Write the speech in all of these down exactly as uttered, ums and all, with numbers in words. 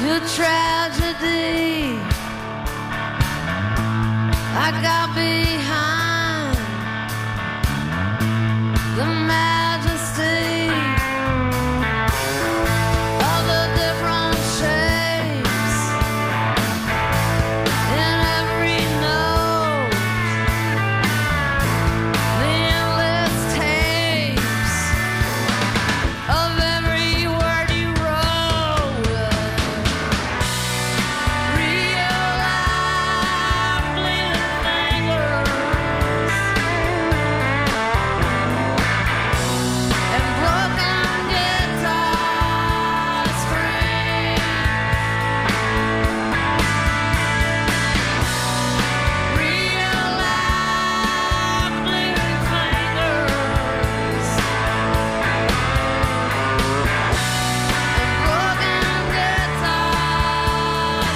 your tragedy. I got behind the majesty of the different shapes in every note, the endless tapes of every word you wrote. Real life bleeding fingers and broken guitar strings. Real life bleeding fingers and broken guitar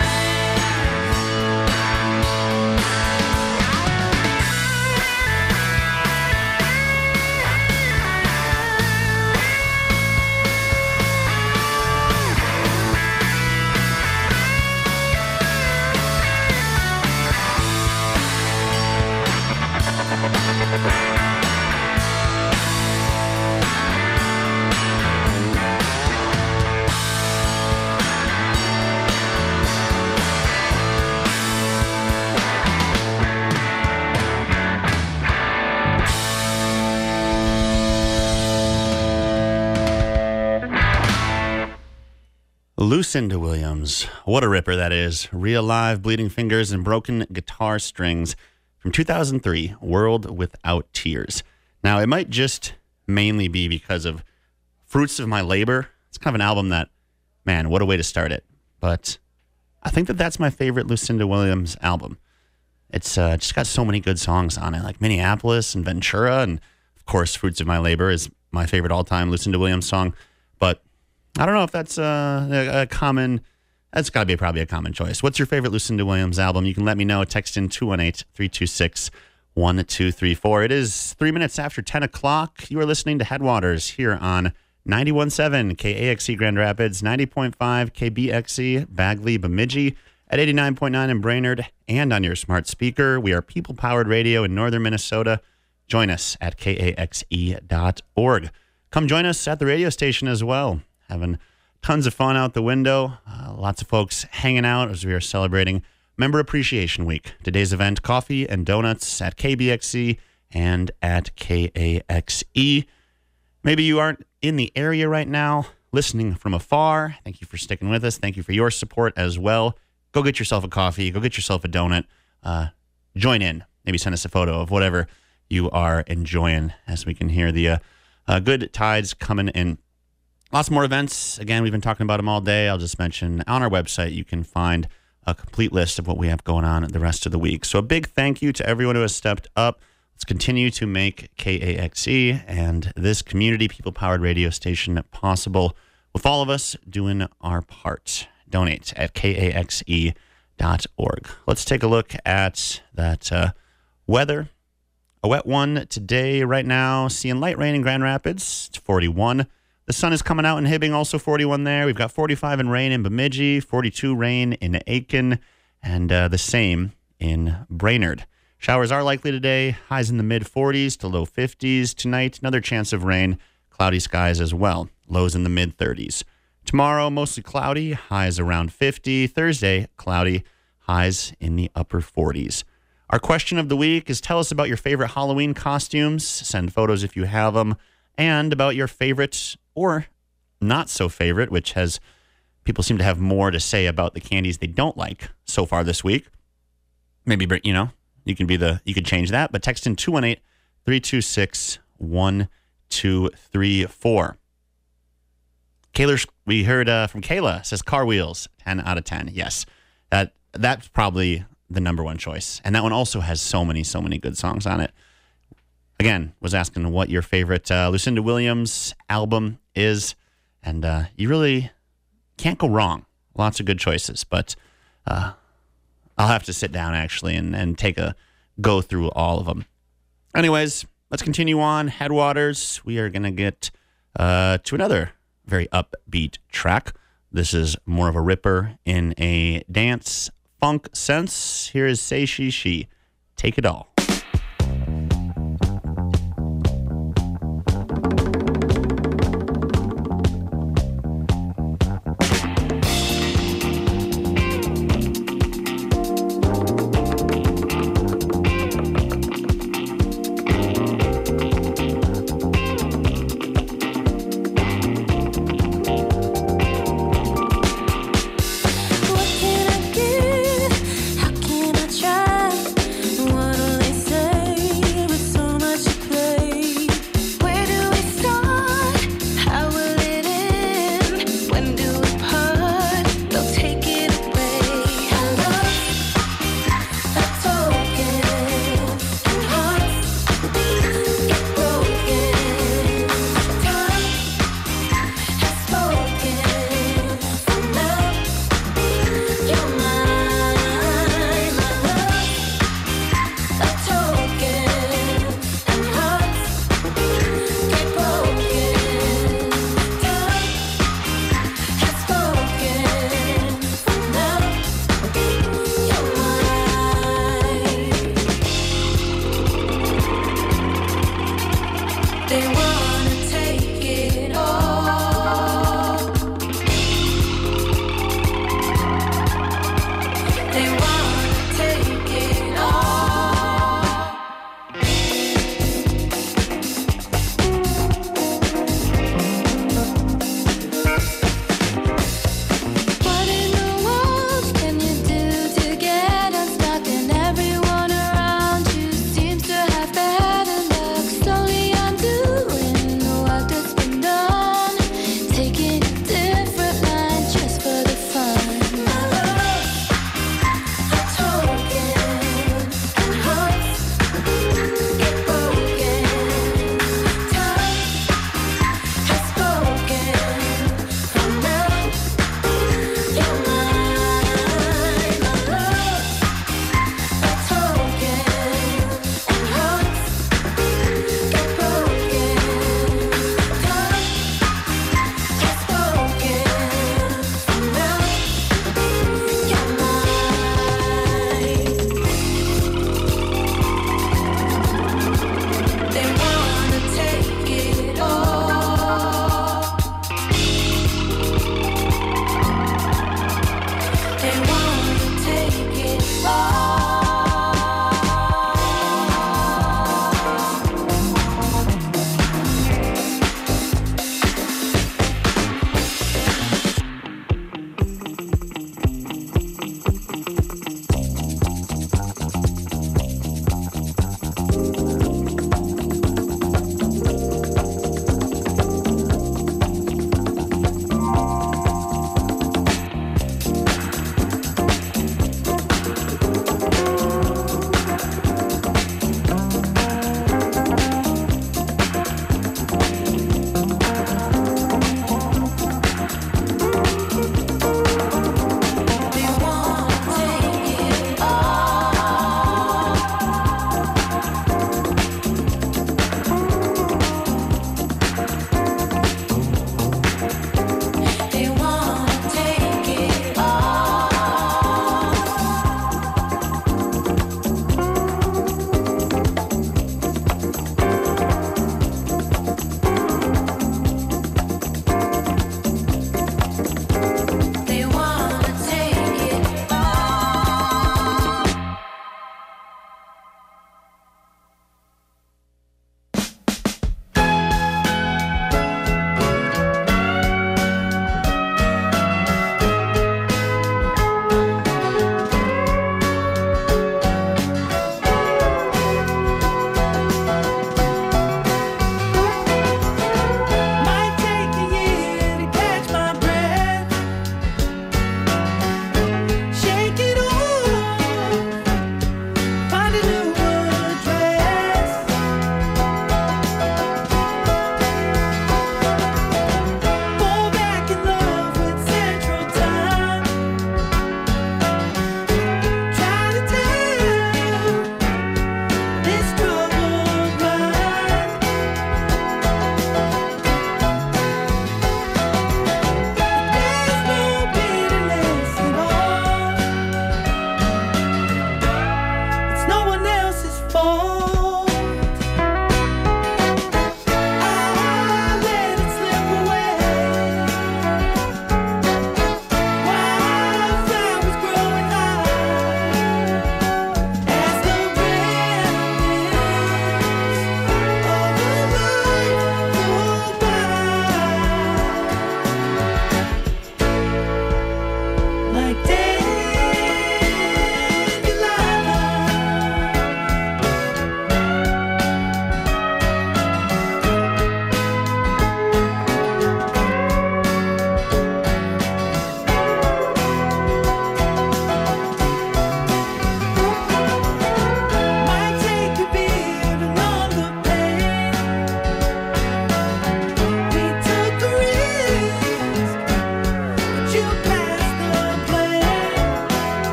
Lucinda Williams. What a ripper that is. Real Live, Bleeding Fingers, and Broken Guitar Strings from two thousand three, World Without Tears. Now, it might just mainly be because of Fruits of My Labor. It's kind of an album that, man, what a way to start it. But I think that that's my favorite Lucinda Williams album. It's uh, just got so many good songs on it, like Minneapolis and Ventura, and of course, Fruits of My Labor is my favorite all-time Lucinda Williams song. But I don't know if that's uh, a, a common, that's got to be probably a common choice. What's your favorite Lucinda Williams album? You can let me know. Text in two one eight, three two six, one two three four. It is three minutes after ten o'clock. You are listening to Headwaters here on ninety-one point seven K A X E Grand Rapids, ninety point five K B X E Bagley Bemidji, at eighty-nine point nine in Brainerd, and on your smart speaker. We are people-powered radio in northern Minnesota. Join us at K A X E dot org. Come join us at the radio station as well. Having tons of fun out the window. Uh, lots of folks hanging out as we are celebrating Member Appreciation Week. Today's event, coffee and donuts at K B X E and at K A X E. Maybe you aren't in the area right now, listening from afar. Thank you for sticking with us. Thank you for your support as well. Go get yourself a coffee. Go get yourself a donut. Uh, join in. Maybe send us a photo of whatever you are enjoying as we can hear the uh, uh, good tides coming in. Lots more events. Again, we've been talking about them all day. I'll just mention on our website, you can find a complete list of what we have going on the rest of the week. So a big thank you to everyone who has stepped up. Let's continue to make K A X E and this community people-powered radio station possible with all of us doing our part. Donate at K A X E dot org. Let's take a look at that uh, weather. A wet one today right now. Seeing light rain in Grand Rapids. It's forty-one. The sun is coming out in Hibbing, also forty-one there. We've got forty-five in rain in Bemidji, forty-two rain in Aiken, and uh, the same in Brainerd. Showers are likely today, highs in the mid-forties to low fifties. Tonight, another chance of rain, cloudy skies as well, lows in the mid-thirties. Tomorrow, mostly cloudy, highs around fifty. Thursday, cloudy, highs in the upper forties. Our question of the week is tell us about your favorite Halloween costumes. Send photos if you have them. And about your favorite or not so favorite, which has people seem to have more to say about the candies they don't like so far this week. Maybe, you know, you can be the, you could change that, but text in two one eight, three two six, one two three four. Kayla, we heard uh, from Kayla, says car wheels, ten out of ten. Yes, that that's probably the number one choice. And that one also has so many, so many good songs on it. Again, was asking what your favorite uh, Lucinda Williams album is, and uh, you really can't go wrong. Lots of good choices, but uh, I'll have to sit down, actually, and, and take a go through all of them. Anyways, let's continue on. Headwaters, we are going to get uh, to another very upbeat track. This is more of a ripper in a dance funk sense. Here is Say She She. Take it all. What can I give? How can I try? What will they say with so much to play? Where do we start? How will it end? When do we part? They'll take it away. Our love's a token, and hearts get broken. Time has spoken. From now, you're mine, my love, a token, and hearts get broken. Time has spoken. From now, you're mine. They wanna take it all. They wanna take it all. What in the world can you do to get unstuck? And everyone around you seems to have better luck. Slowly undoing what has been done, taking a different line just for the fun. My love, a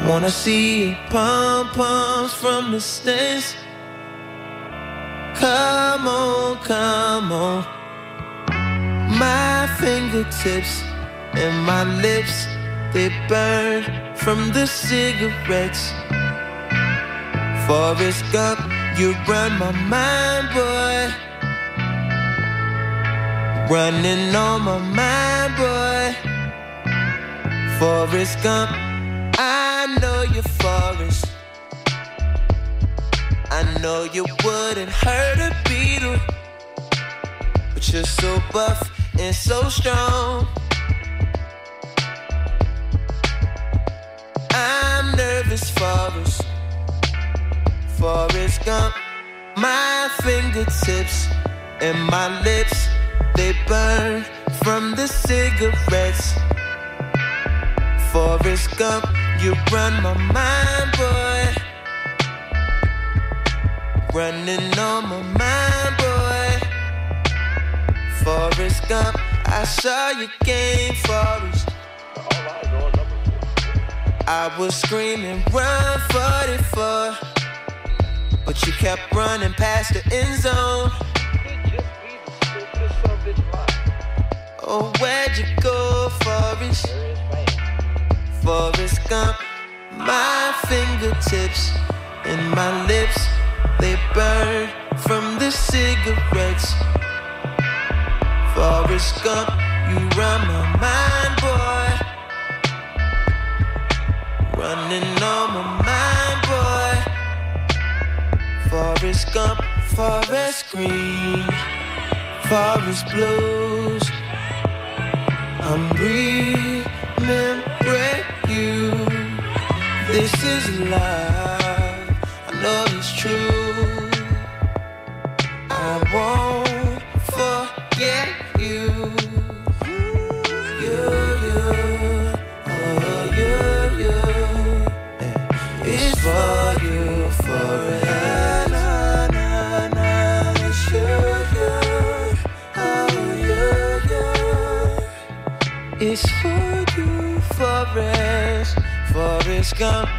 Wanna see pom-poms from the stands. Come on, come on. My fingertips and my lips, they burn from the cigarettes. Forrest Gump, you run my mind, boy. Running on my mind, boy. Forrest Gump, I know you're Forrest. I know you wouldn't hurt a beetle, but you're so buff and so strong. I'm nervous, Forrest. Forrest Gump, my fingertips and my lips, they burn from the cigarettes. Forrest Gump, you run my mind, boy. Running on my mind, boy. Forrest Gump, I saw your game, Forrest. I was screaming, run forty-four, but you kept running past the end zone. Oh, where'd you go, Forrest? Forrest Gump, my fingertips and my lips, they burn from the cigarettes. Forrest Gump, you run my mind, boy. Running on my mind, boy. Forrest Gump, Forest Green, Forest Blues. I'm remembering you. This is love, I know it's true. I won't forget you. You, you, oh you, you. It's for you forever. Na, na, na, it's you, you, oh you, you. It's for you, Forrest, Forrest Gump.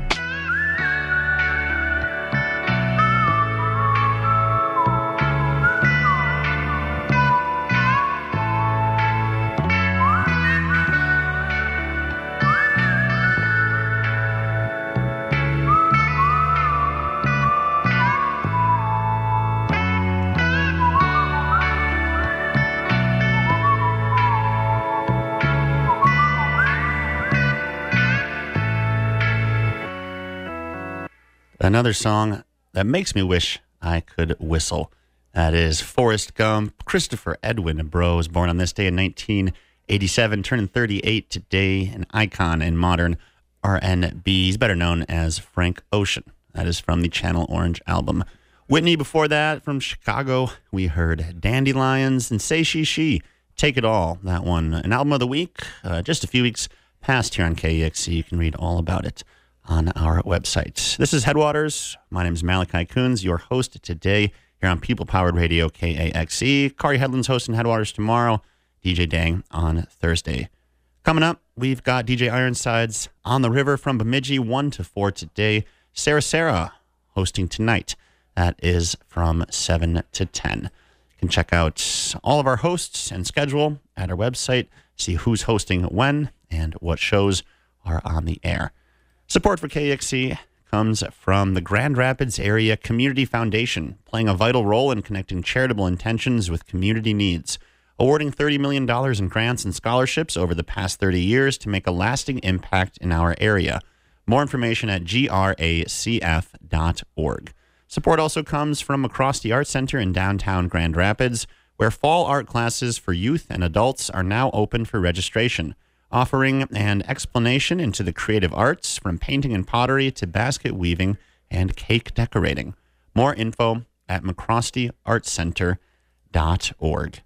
Another song that makes me wish I could whistle. That is Forrest Gump. Christopher Edwin Bro was born on this day in nineteen eighty-seven, turning thirty-eight today, an icon in modern R and B. He's better known as Frank Ocean. That is from the Channel Orange album. Whitney, before that, from Chicago, we heard Dandelions and Say She She, Take It All. That one, an album of the week, uh, just a few weeks past here on K E X C. You can read all about it on our website. This is Headwaters. My name is Malachi Coons, your host today here on People-Powered Radio K A X E. Kari Headland's hosting Headwaters tomorrow, D J Dang on Thursday. Coming up, we've got D J Ironsides on the river from Bemidji, one to four today. Sarah Sarah hosting tonight. That is from seven to ten. You can check out all of our hosts and schedule at our website, see who's hosting when and what shows are on the air. Support for K E X C comes from the Grand Rapids Area Community Foundation, playing a vital role in connecting charitable intentions with community needs, awarding thirty million dollars in grants and scholarships over the past thirty years to make a lasting impact in our area. More information at G R A C F dot org. Support also comes from McCroskey Art Center in downtown Grand Rapids, where fall art classes for youth and adults are now open for registration, offering an explanation into the creative arts from painting and pottery to basket weaving and cake decorating. More info at mccroskey art center dot org.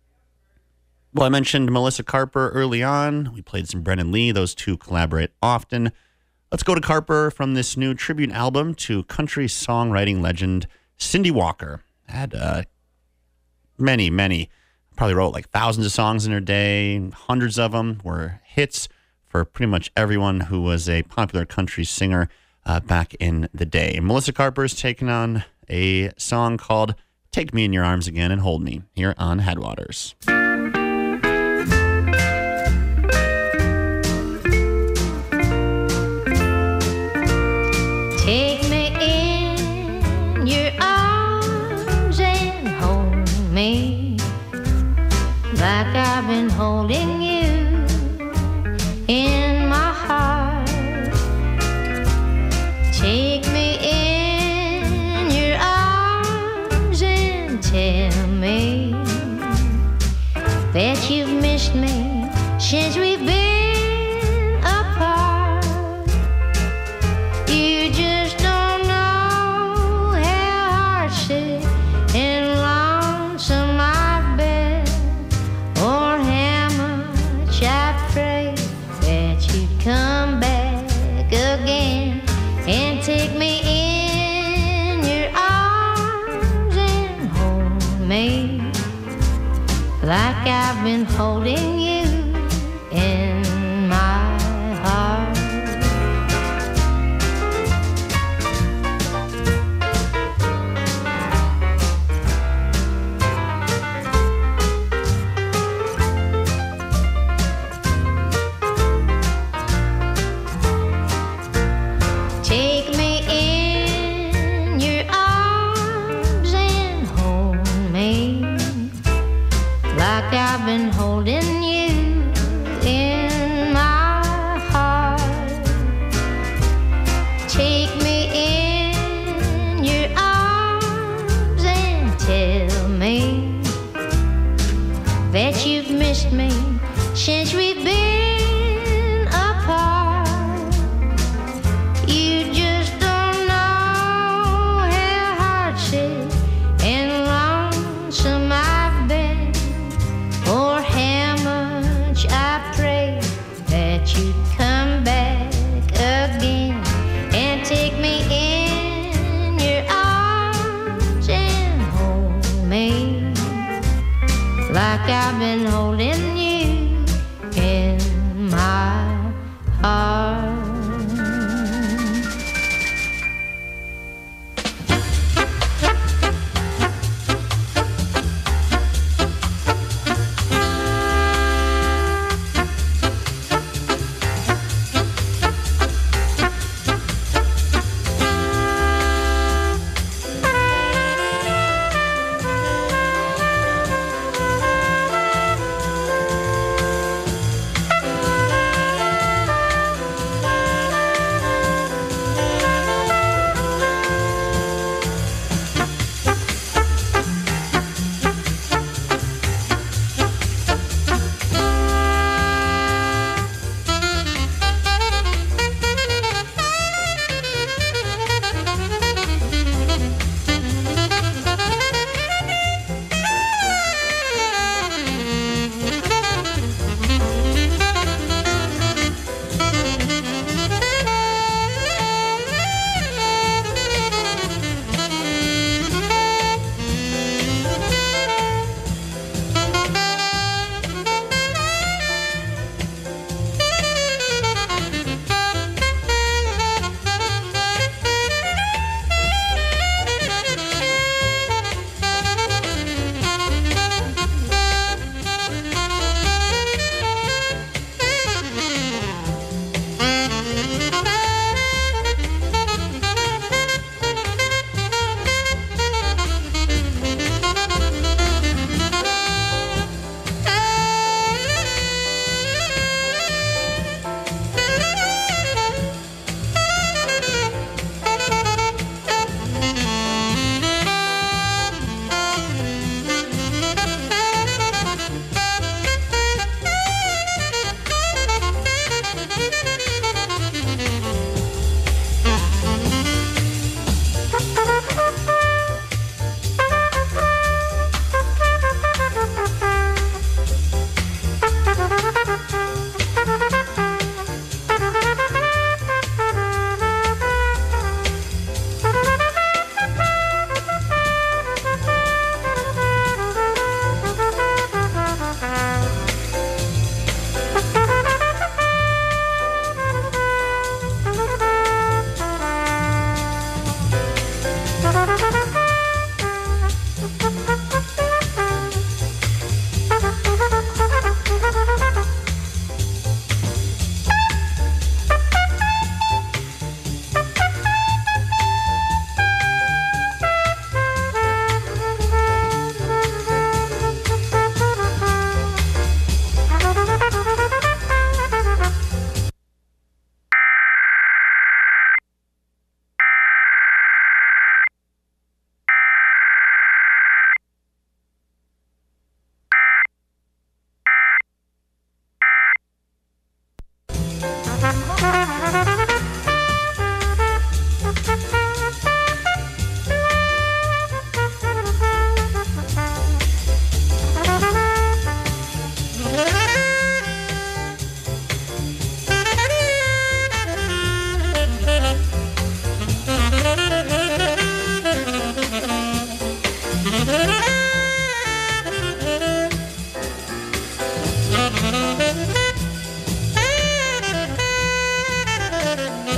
Well, I mentioned Melissa Carper early on. We played some Brennan Lee. Those two collaborate often. Let's go to Carper from this new tribute album to country songwriting legend Cindy Walker. Had uh, many, many Probably wrote like thousands of songs in her day. Hundreds of them were hits for pretty much everyone who was a popular country singer uh, back in the day. Melissa Carper's taking on a song called Take Me in Your Arms Again and Hold Me here on Headwaters. Take me in your arms and hold me like I've been holding you in my heart. Take me in your arms and tell me that you've missed me since we've been apart. You just don't know how heartsick and lonesome I've been, or how much I prayed that you'd come back again and take me in your arms and hold me like I've been holding you in my heart. Take me in your arms and hold me like I've been holding you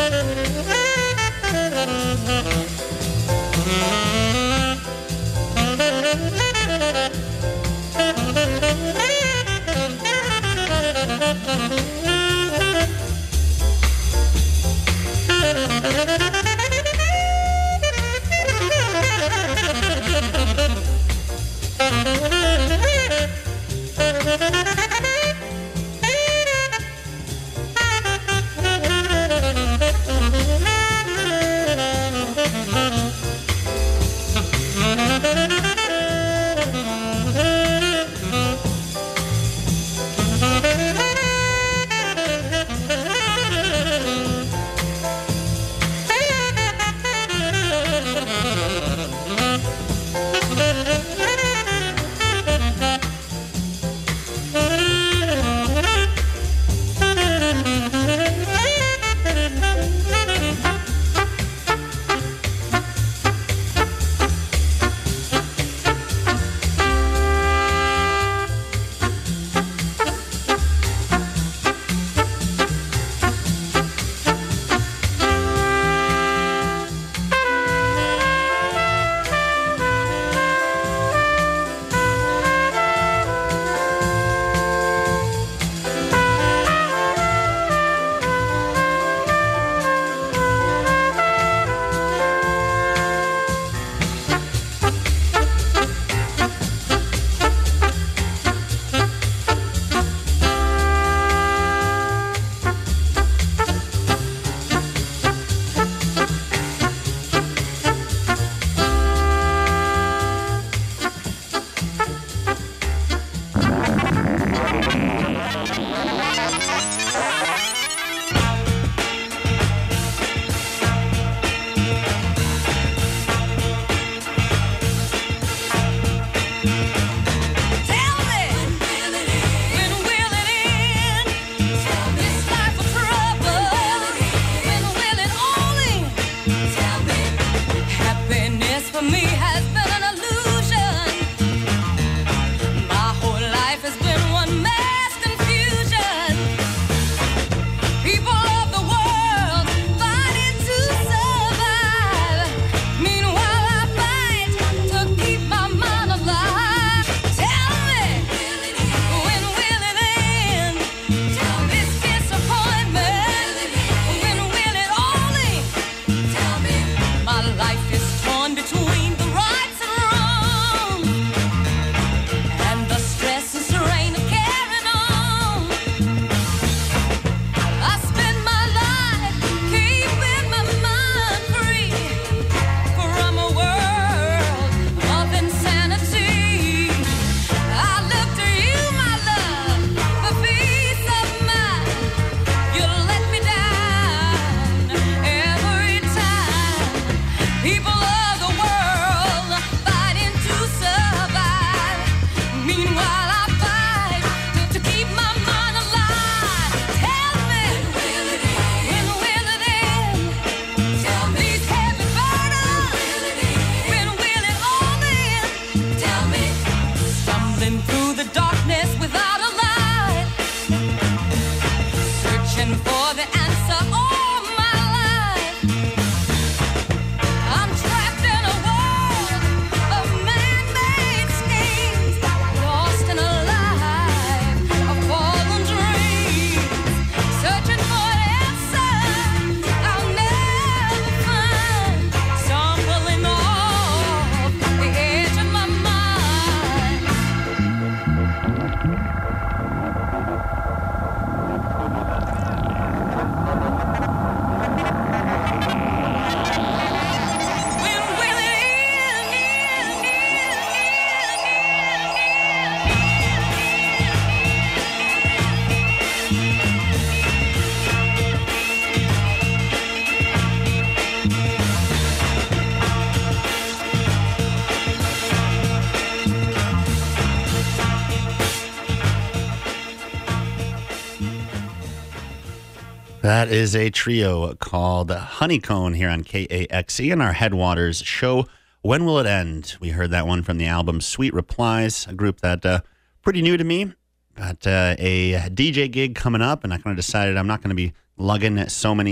That is a trio called Honeycone here on K A X E and our Headwaters show. When Will It End? We heard that one from the album Sweet Replies, a group that uh, pretty new to me. Got uh, a D J gig coming up, and I kind of decided I'm not going to be lugging so many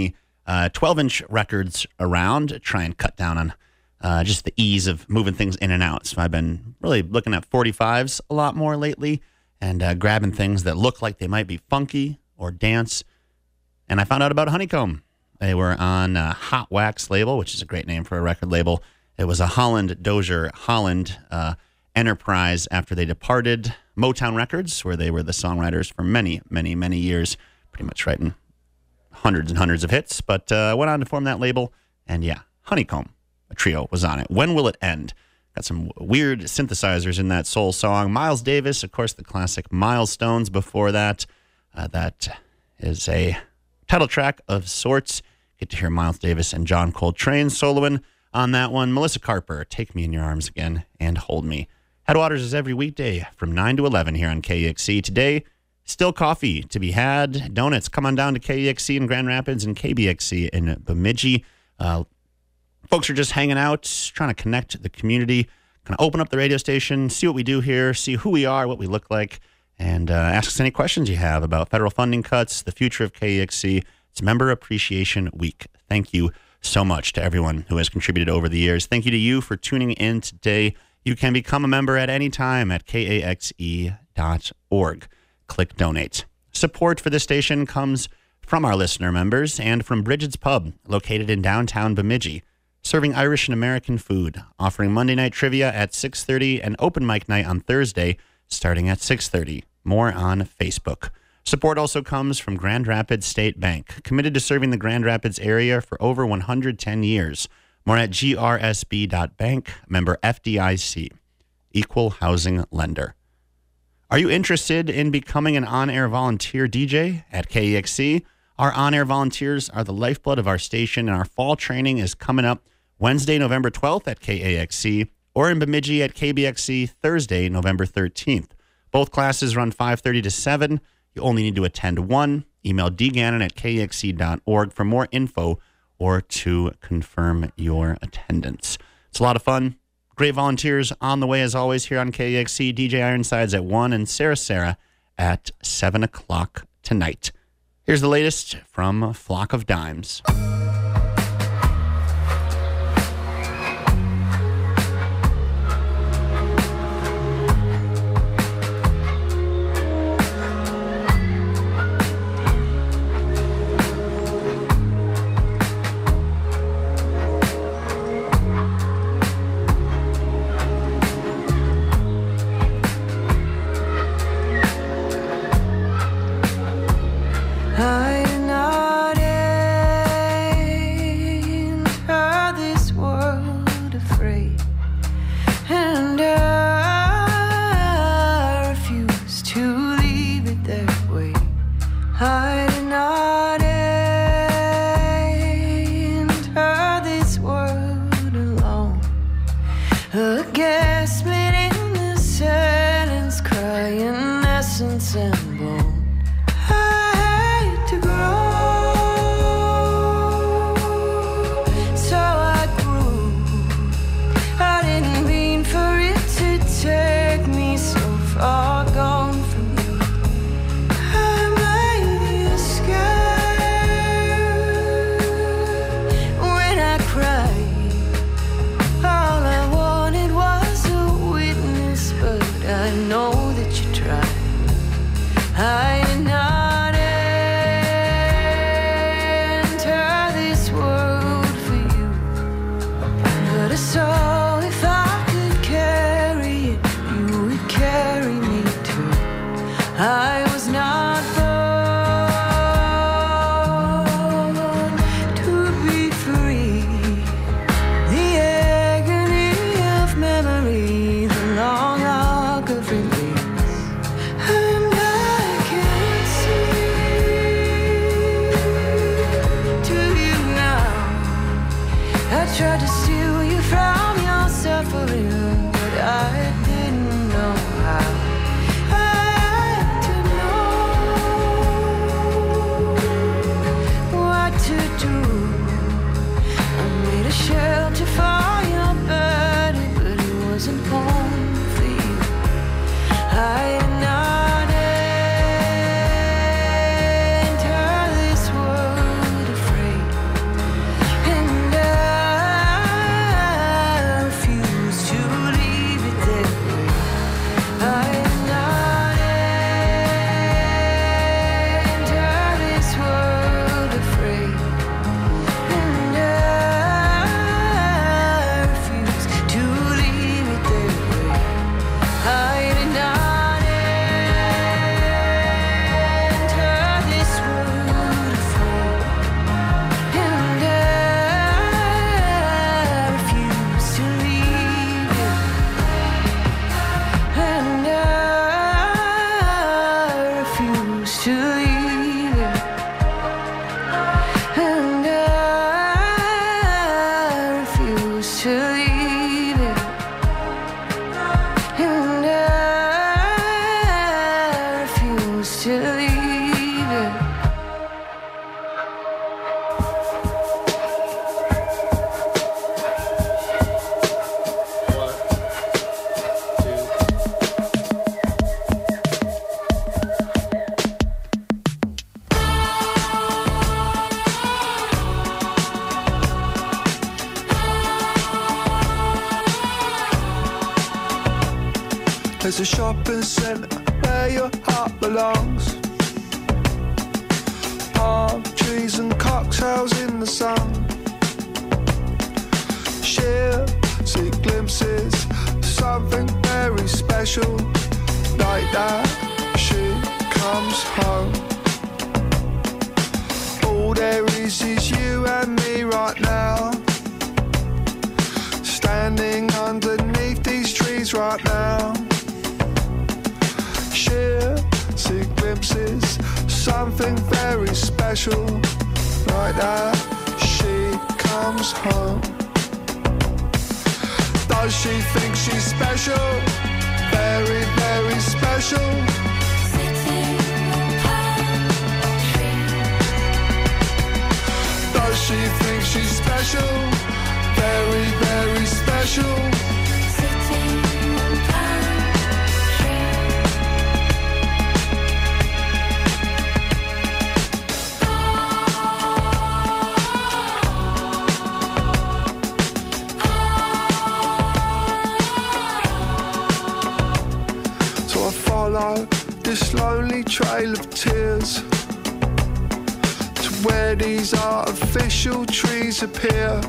uh, twelve-inch records around, try and cut down on uh, just the ease of moving things in and out. So I've been really looking at forty-fives a lot more lately and uh, grabbing things that look like they might be funky or dance. And I found out about Honeycomb. They were on uh, Hot Wax label, which is a great name for a record label. It was a Holland Dozier Holland uh, enterprise after they departed Motown Records, where they were the songwriters for many, many, many years, pretty much writing hundreds and hundreds of hits, but uh, went on to form that label. And yeah, Honeycomb, a trio, was on it. When Will It End? Got some weird synthesizers in that soul song. Miles Davis, of course, the classic Milestones before that. Uh, that is a title track of sorts. Get to hear Miles Davis and John Coltrane soloing on that one. Melissa Carper, Take Me in Your Arms Again and Hold Me. Headwaters is every weekday from nine to eleven here on K E X C. Today, still coffee to be had. Donuts, come on down to K E X C in Grand Rapids and K B X C in Bemidji. Uh, folks are just hanging out, trying to connect the community, kind of open up the radio station, see what we do here, see who we are, what we look like, and uh, ask us any questions you have about federal funding cuts, the future of K E X C. It's Member Appreciation Week. Thank you so much to everyone who has contributed over the years. Thank you to you for tuning in today. You can become a member at any time at K A X E dot org. Click Donate. Support for this station comes from our listener members and from Bridget's Pub, located in downtown Bemidji, serving Irish and American food, offering Monday night trivia at six thirty and open mic night on Thursday starting at six thirty. More on Facebook. Support also comes from Grand Rapids State Bank, committed to serving the Grand Rapids area for over one hundred ten years. More at G R S B dot bank, member F D I C, equal housing lender. Are you interested in becoming an on-air volunteer D J at K E X C? Our on-air volunteers are the lifeblood of our station, and our fall training is coming up Wednesday, November twelfth at K A X C, or in Bemidji at K B X C Thursday, November thirteenth. Both classes run five thirty to seven. You only need to attend one. Email d gannon at K E X C dot org for more info or to confirm your attendance. It's a lot of fun. Great volunteers on the way, as always, here on K E X C. D J Ironsides at one and Sarah Sarah at seven o'clock tonight. Here's the latest from Flock of Dimes. I did not There's a shopping centre where your heart belongs. Palm trees and cocktails in the sun. She'll see glimpses of something very special. Like that, she comes home. All there is is you and me right now, standing underneath these trees right now. She'll see glimpses, something very special. Like that, she comes home. Does she think she's special? Very, very special. Does she think she's special? Very, very special. So I follow this lonely trail of tears to where these artificial trees appear.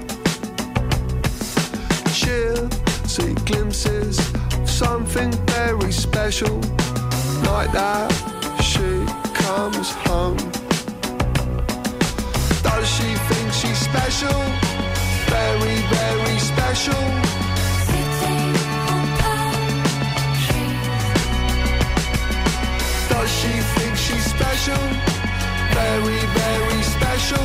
She'll see glimpses of something very special. Like that, she comes home. Does she think she's special? Very, very special. Does she think she's special? Very, very special.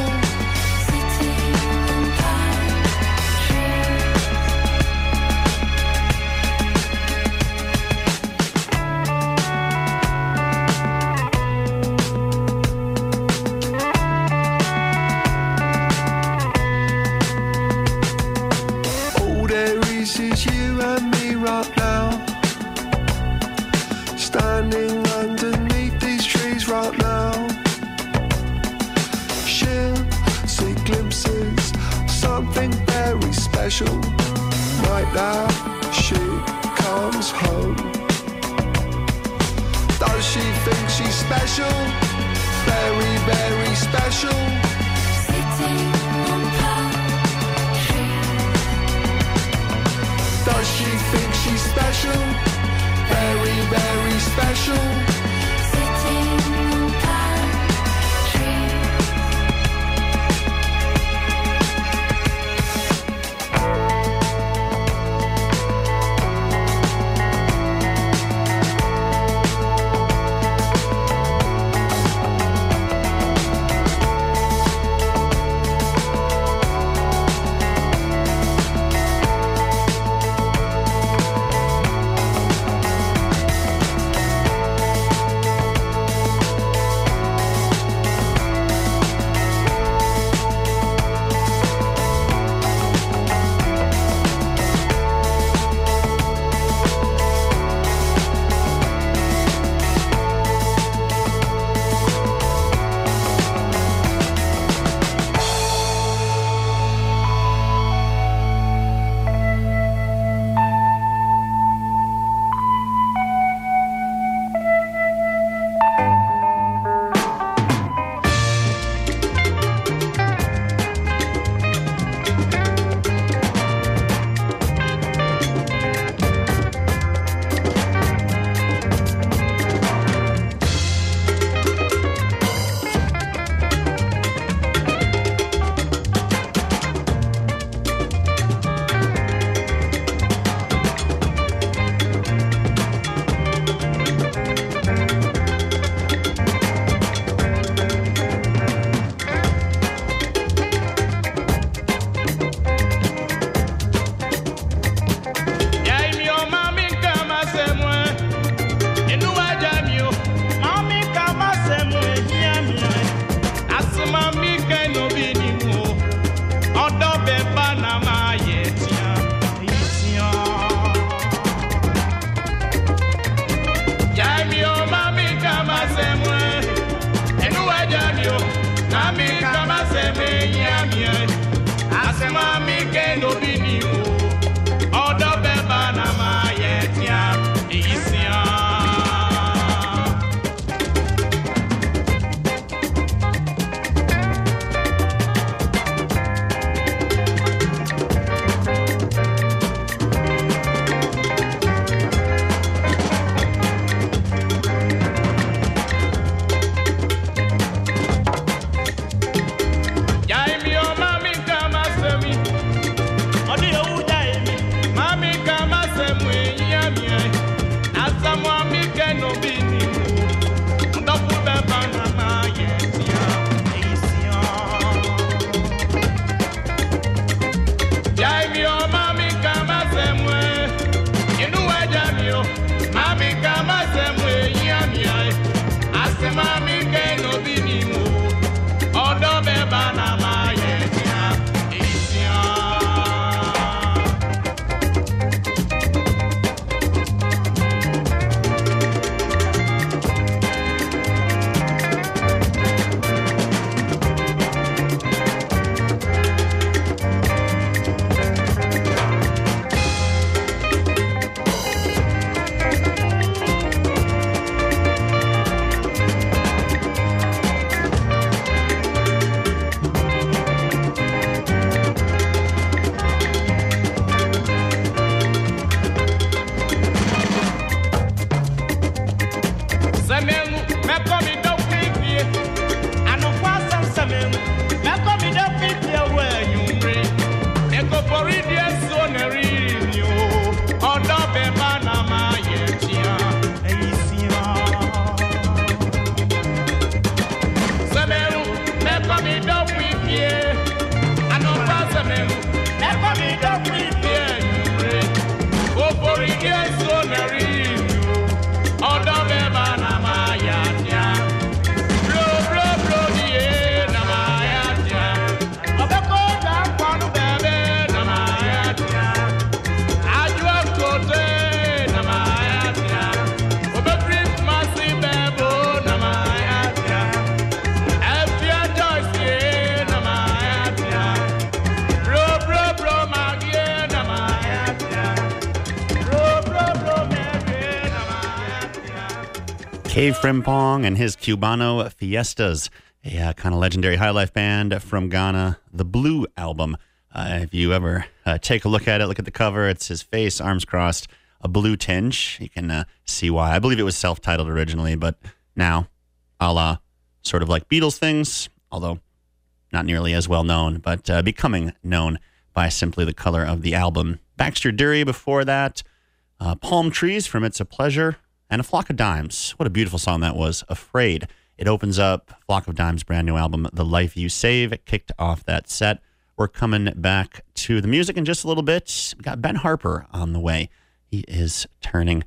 All there is is you and me right now, standing underneath these trees right now. She'll see glimpses, something very special. Like that, she comes home. Does she think she's special? Very, very special. Does she think she's special? Very, very special. Cave Frimpong and his Cubano Fiestas, a uh, kind of legendary high life band from Ghana, the Blue album. Uh, if you ever uh, take a look at it, look at the cover, it's his face, arms crossed, a blue tinge. You can uh, see why. I believe it was self-titled originally, but now, a la sort of like Beatles things, although not nearly as well known, but uh, becoming known by simply the color of the album. Baxter Dury before that, uh, Palm Trees from It's a Pleasure, and A Flock of Dimes. What a beautiful song that was. Afraid. It opens up Flock of Dimes' brand new album, The Life You Save. It kicked off that set. We're coming back to the music in just a little bit. We got Ben Harper on the way. He is turning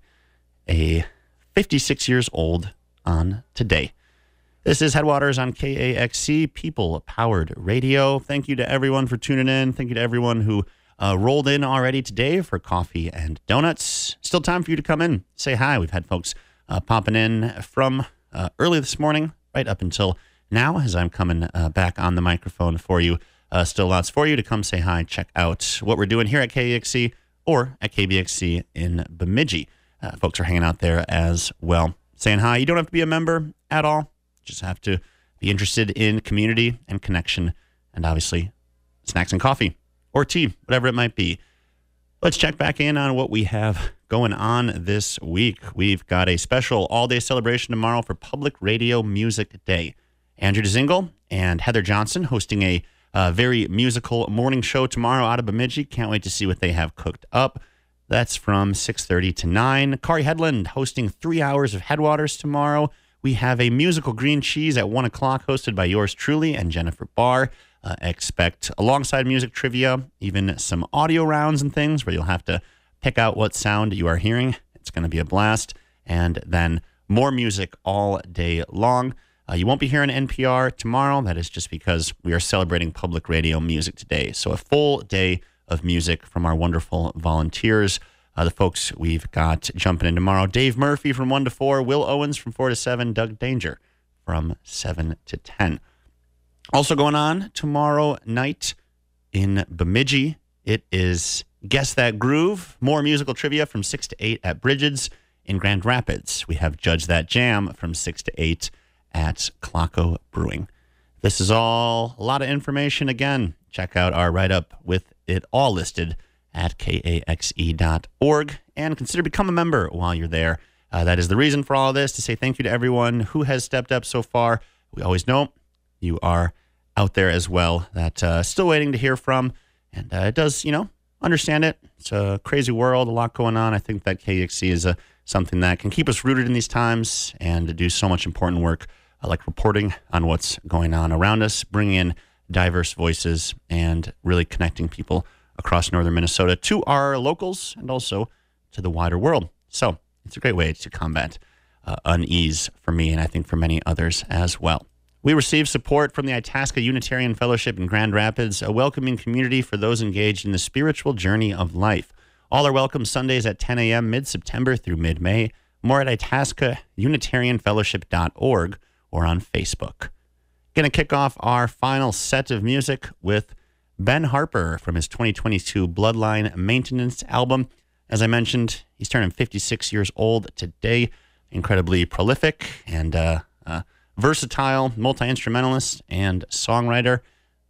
a fifty-six years old on today. This is Headwaters on K A X C, People-Powered Radio. Thank you to everyone for tuning in. Thank you to everyone who Uh, rolled in already today for coffee and donuts. Still time for you to come in, say hi. We've had folks uh, popping in from uh, early this morning right up until now as I'm coming uh, back on the microphone for you. Uh, still lots for you to come say hi, check out what we're doing here at K A X C or at K B X C in Bemidji. Uh, folks are hanging out there as well, saying hi. You don't have to be a member at all. Just have to be interested in community and connection and obviously snacks and coffee. Or tea, whatever it might be. Let's check back in on what we have going on this week. We've got a special all-day celebration tomorrow for Public Radio Music Day. Andrew DeZingle and Heather Johnson hosting a uh, very musical morning show tomorrow out of Bemidji. Can't wait to see what they have cooked up. That's from six thirty to nine. Kari Headland hosting three hours of Headwaters tomorrow. We have a musical green cheese at one o'clock hosted by yours truly and Jennifer Barr. Uh, expect, alongside music trivia, even some audio rounds and things where you'll have to pick out what sound you are hearing. It's going to be a blast. And then more music all day long. Uh, you won't be hearing N P R tomorrow. That is just because we are celebrating public radio music today. So a full day of music from our wonderful volunteers. Uh, the folks we've got jumping in tomorrow. Dave Murphy from one to four. Will Owens from four to seven. Doug Danger from seven to ten. Also going on tomorrow night in Bemidji, it is Guess That Groove. More musical trivia from six to eight at Bridget's. In Grand Rapids, we have Judge That Jam from six to eight at Clocko Brewing. This is all a lot of information. Again, check out our write-up with it all listed at K A X E dot org and consider becoming a member while you're there. Uh, that is the reason for all this, to say thank you to everyone who has stepped up so far. We always know you are out there as well, that uh, still waiting to hear from. And uh, it does, you know, understand it. It's a crazy world, a lot going on. I think that K A X C is a, something that can keep us rooted in these times and do so much important work, uh, like reporting on what's going on around us, bringing in diverse voices, and really connecting people across northern Minnesota to our locals and also to the wider world. So it's a great way to combat uh, unease for me, and I think for many others as well. We received support from the Itasca Unitarian Fellowship in Grand Rapids, a welcoming community for those engaged in the spiritual journey of life. All are welcome Sundays at ten a.m. mid-September through mid-May. More at itasca unitarian fellowship dot org or on Facebook. Going to kick off our final set of music with Ben Harper from his twenty twenty-two Bloodline Maintenance album. As I mentioned, he's turning fifty-six years old today. Incredibly prolific and uh, uh, versatile multi-instrumentalist and songwriter.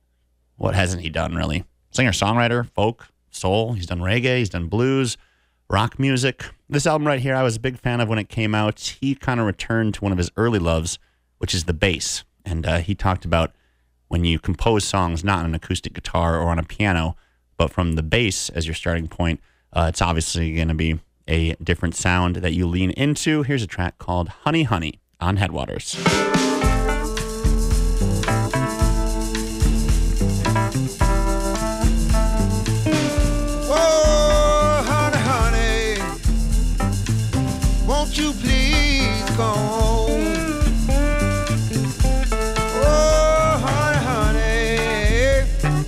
What hasn't he done, really? Singer-songwriter, folk, soul. He's done reggae. He's done blues, rock music. This album right here, I was a big fan of when it came out. He kind of returned to one of his early loves, which is the bass. And uh, he talked about when you compose songs not on an acoustic guitar or on a piano, but from the bass as your starting point, uh, it's obviously going to be a different sound that you lean into. Here's a track called Honey Honey on Headwaters. Oh, honey, honey, won't you please come home? Oh, honey, honey,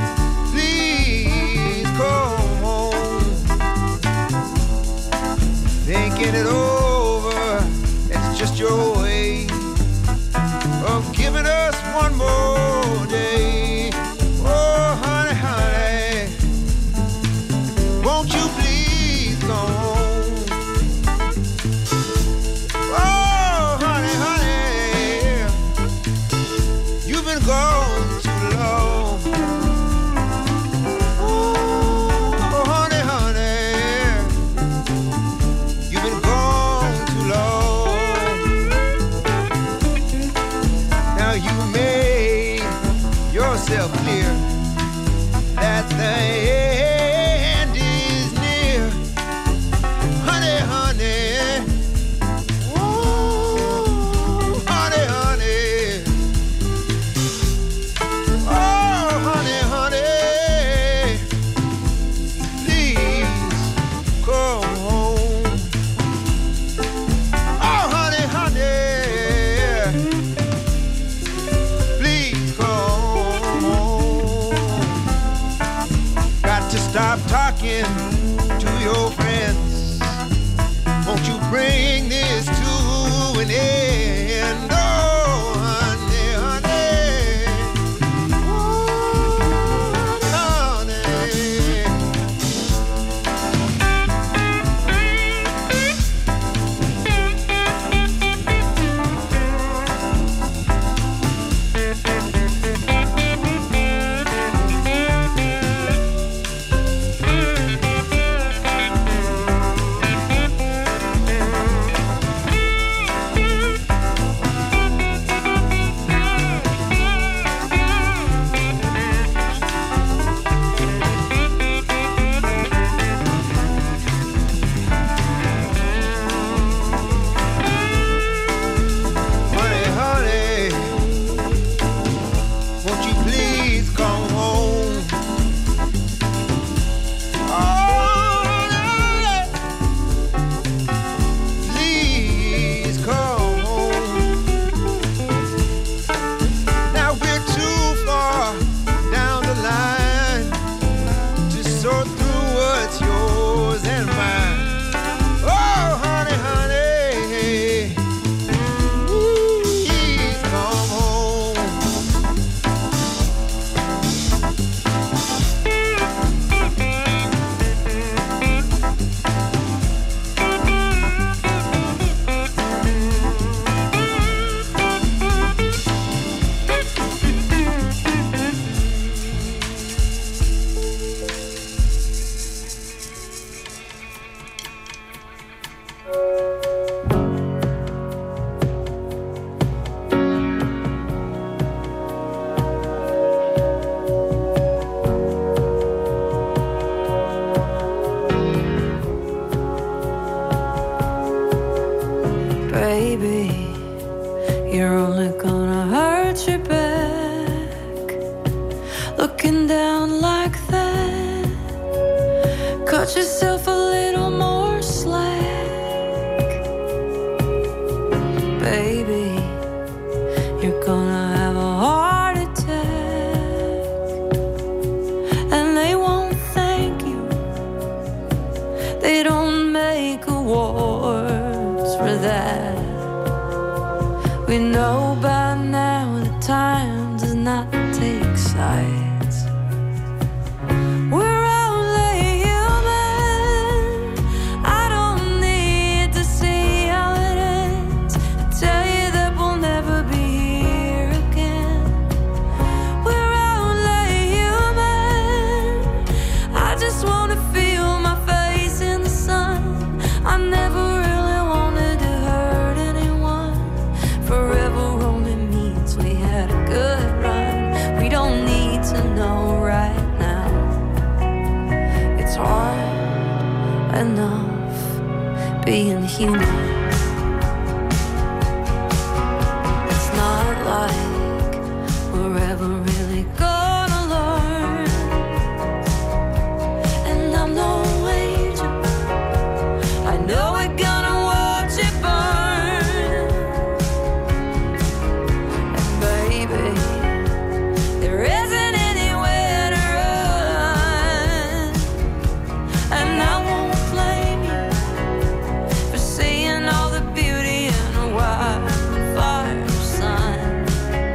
please come home. Thinking it over, it's just your way of giving us one more day. Oh, honey, honey, won't you please come home? Oh, stop talking to your friends. Won't you bring this to an end? Oh, honey, honey. Oh, honey. Honey, honey, won't you please come home? Oh, honey, please come home. Now we're too far down the line to sort through what's yours and mine. Oh, honey, honey, please come home. Baby, you're only gonna hurt your back. Looking down like that, cut yourself a little more slack. Baby, you're gonna have a heart attack, and they won't thank you. They don't make awards for that. We know by now that time does not take sides. We're only human. I don't need to see how it ends. I tell you that we'll never be here again. We're only human. I just wanna feel my face in the sun. I never really wanted to hurt anyone. Forever only means we had a good run. We don't need to know right now. It's hard enough being human. It's not like we're ever really gonna learn. And I'm no angel. I know we're gonna watch it burn. And baby, there isn't anywhere to run. And I won't blame you for seeing all the beauty in a wildfire sun.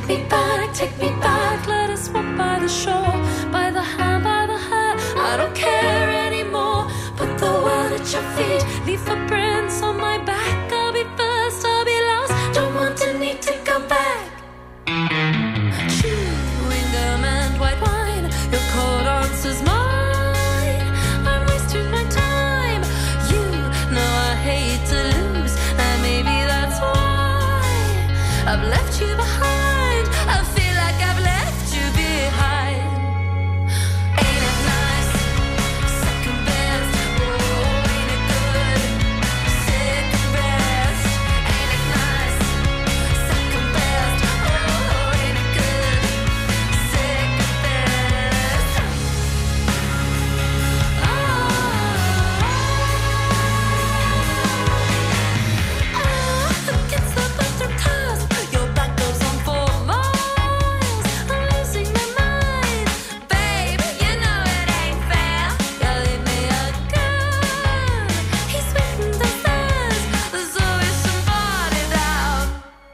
Take me back, take me back. Let us walk by the shore, by the hand, by the hair. I don't care anymore. Put the world at your feet. Leave footprints on my back. I'll be first, I'll be last. Don't want to need to come back. Chewing gum and white wine. Your cold answer's mine. I'm wasting my time. You know I hate to lose, and maybe that's why I've left you behind. I feel like I've left you behind. Ain't it nice? Second best. Oh, ain't it good? Second best. Ain't it nice? Second best. Oh, ain't it good? Second best. Oh, against the bathroom tiles. Your back goes on for miles. I'm losing my mind. Babe, you know it ain't fair. You leave me again. He's waiting downstairs. There's always somebody down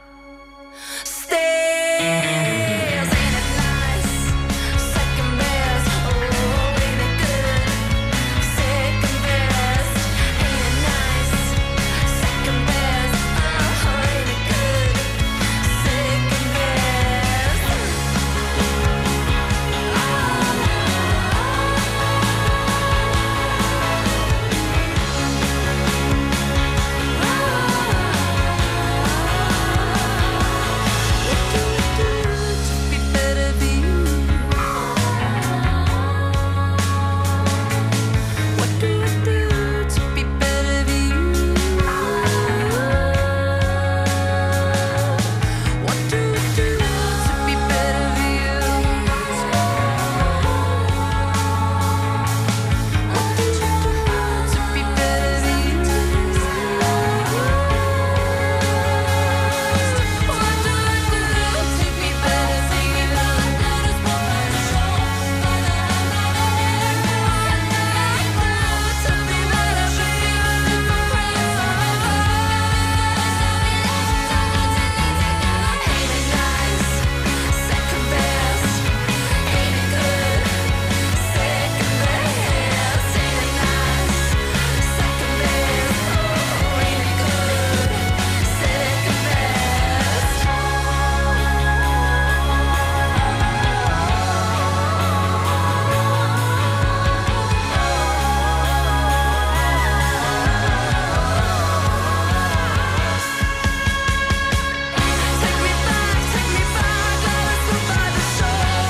stairs. Ain't it nice? Second best. Oh, ain't it good? Second best. Ain't it nice? Second best. Oh, ain't it good? Second best. Be better for you. What do I do to be better for you? What do I do to be better for you? What do I do to be better for you? What do I do to be better for you? Take me back, take me back. Let us walk by the shore.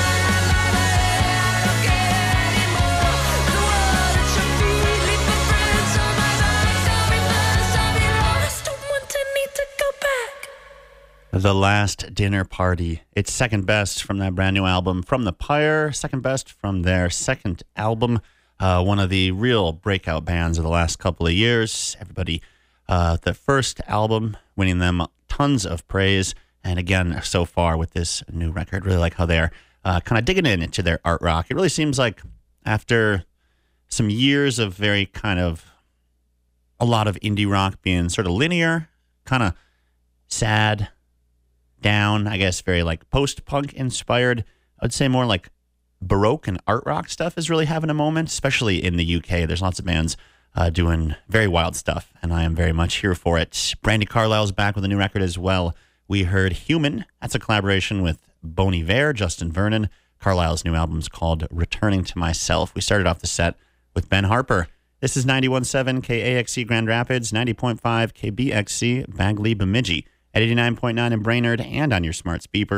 I don't care anymore. The world at your feet. Leave footprints on my back. I'll be first, I'll be last. Don't want to need to go back. The Last Dinner Party. It's second best from that brand new album From the Pyre. Second best from their second album. Uh, one of the real breakout bands of the last couple of years. Everybody, uh, the first album, winning them tons of praise. And again, so far with this new record, really like how they're uh, kind of digging in into their art rock. It really seems like after some years of very kind of a lot of indie rock being sort of linear, kind of sad, down, I guess, very like post-punk inspired. I'd say more like Baroque and art rock stuff is really having a moment, especially in the U K. There's lots of bands uh, doing very wild stuff, and I am very much here for it. Brandi Carlile's back with a new record as well. We heard Human. That's a collaboration with Bon Iver, Justin Vernon. Carlile's new album's called Returning to Myself. We started off the set with Ben Harper. This is ninety-one point seven K A X C Grand Rapids, ninety point five K B X C Bagley Bemidji, at eighty-nine point nine in Brainerd, and on your smart speaker.